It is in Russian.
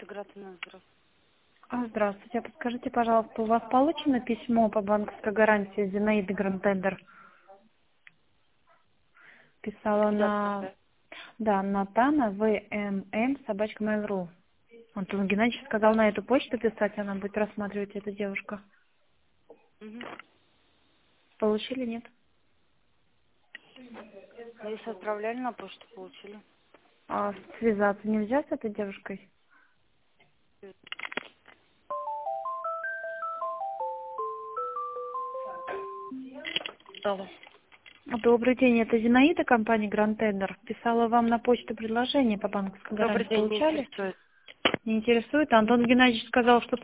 Гратина, здравствуйте. Здравствуйте. Подскажите, пожалуйста, у вас получено письмо по банковской гарантии Зинаиды Грантендер? Писала Куда на... отправлять? Да, Натана, ВММ, собачка Mail.ru. Антон Геннадьевич сказал на эту почту писать, она будет рассматривать, эта девушка. Угу. Получили, нет? Если отправляли на почту, получили. А связаться нельзя с этой девушкой? Алло. Добрый день, это Зинаида, компания Грантендер. Писала вам на почту предложение по банковской Добрый гарантии. день, не Получали? интересует. Не интересует? Антон Геннадьевич сказал, что